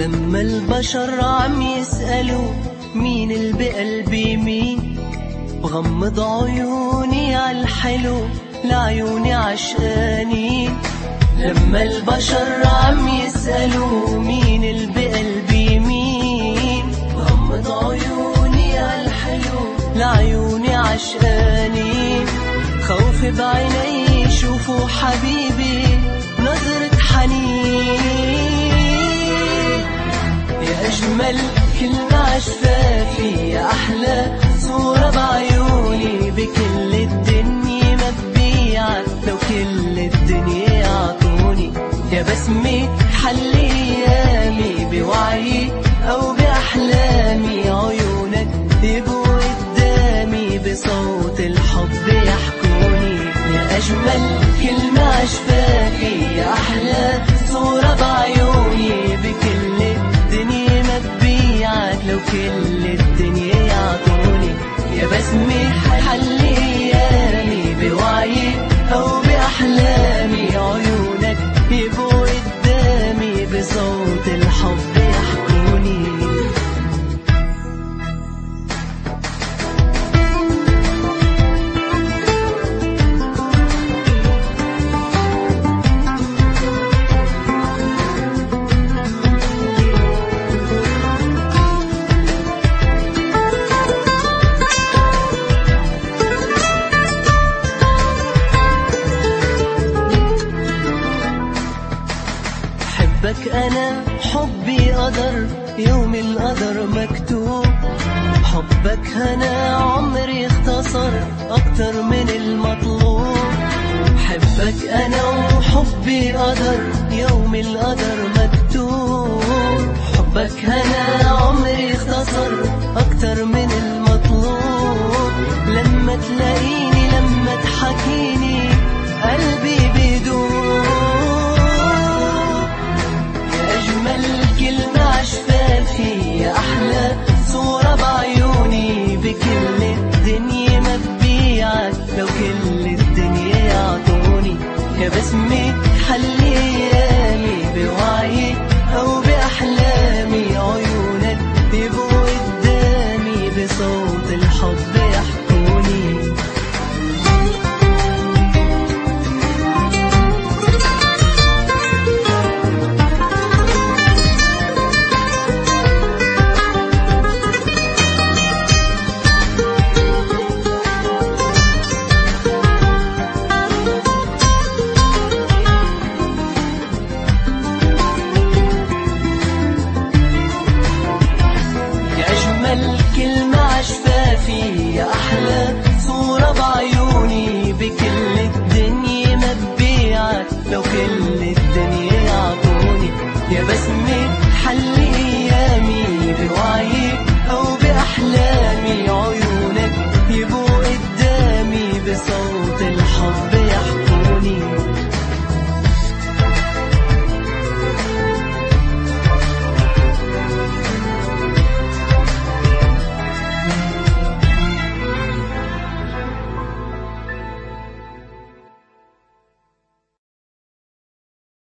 لما البشر عم يسألوا مين اللي بقلبي مين، بغمض عيوني عالحلو لعيوني عشقانين. لما البشر عم يسألوا مين اللي بقلبي مين، بغمض عيوني عالحلو لعيوني عشقانين. خوف بعيني يشوفوا حبيبي نظرة حنين. يا أجمل كلمة شفافي، يا أحلى صورة بعيوني، بكل الدنيا ما ببيعك لو كل الدنيا يعطوني. يا بسمة حل أيامي بوعي أو بأحلامي، عيونك يبقوا قدامي بصوت الحب يحكوني. يا أجمل كلمة شفافي، يا أحلى صورة بعيوني، بكل الدنيا ما ببيعك لو كل الدنيا يعطوني. يا بسمة حل أيامي بوعي أو بأحلامي، عيونك يبقوا قدامي بصوت الحب يحكوني. حبك أنا حبي قدر، يوم القدر مكتوب. حبك أنا عمري اختصر أكتر من المطلوب. حبك أنا وحبي قدر، يوم القدر مكتوب. حبك أنا عمري اختصر أكتر من المطلوب. لما تلاقيني لما تحكيني قلبي بيدوب. كلمة شفافي، يا أحلى صورة بعيوني، بكل الدنيا ما ببيعك لو كل الدنيا يعطوني. يا بسمة حل أيامي بوعي أو بأحلامي، عيونك يبقوا قدامي بصوت الحب يحكوني. كلمة شفافي، يا أحلى صورة بعيوني، بكل الدنيا ما ببيعك لو كل الدنيا يعطوني. يا بسمة حل